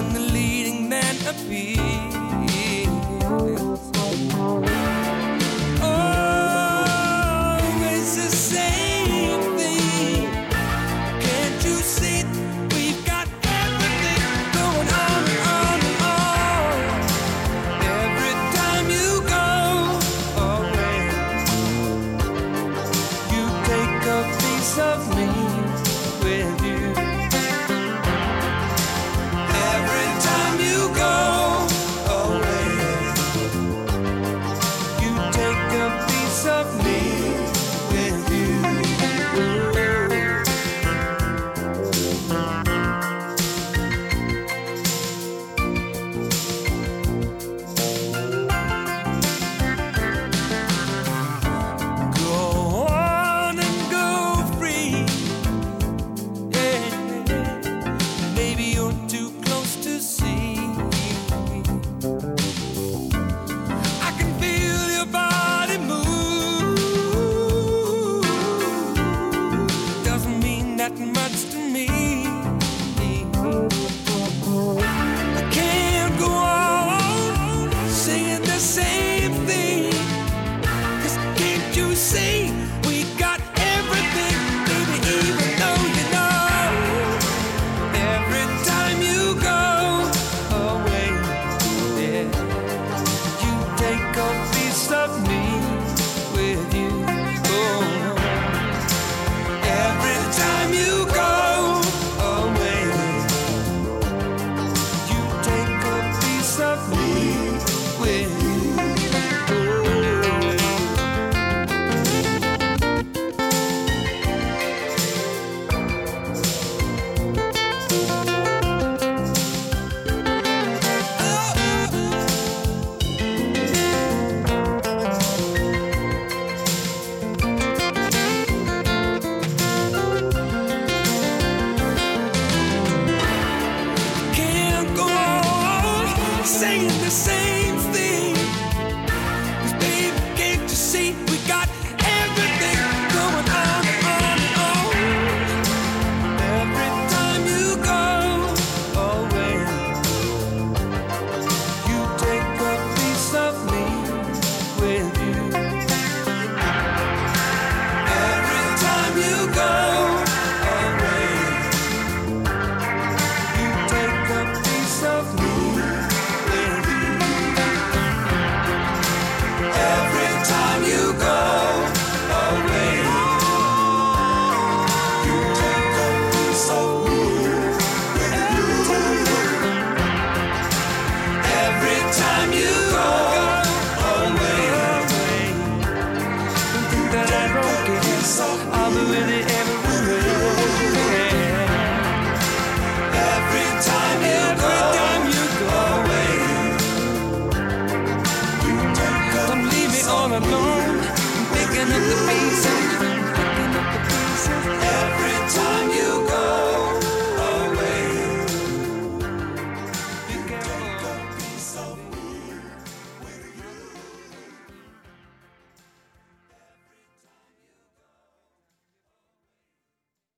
when the leading man appears. Always the same thing. Can't you see we've got everything going on and on and on? Every time you go away, you take a piece of me with you. Every time you go away, you take a piece of me with you. Go on and go free. Yeah, maybe you're too close to see. I can feel your body move. Doesn't mean that much to me. I can't go on singing the same thing. 'Cause can't you see we got everything, baby, even though you know. Every time you go away, yeah, you take a piece of me with you. Oh. Every time you go away, you take a piece of me with you. Can't go on saying the same thing. 'Cause baby, can't you see we got everything going on and on and on? Every time you go away, you take a piece of me with you. Every time you go away, you take a piece of me with you. Every time you go away, you take a piece of me with you. Every time you go away, don't think that I don't care. I'll be with you everywhere. Every time you go away, don't leave me all alone. I'm picking up the pieces.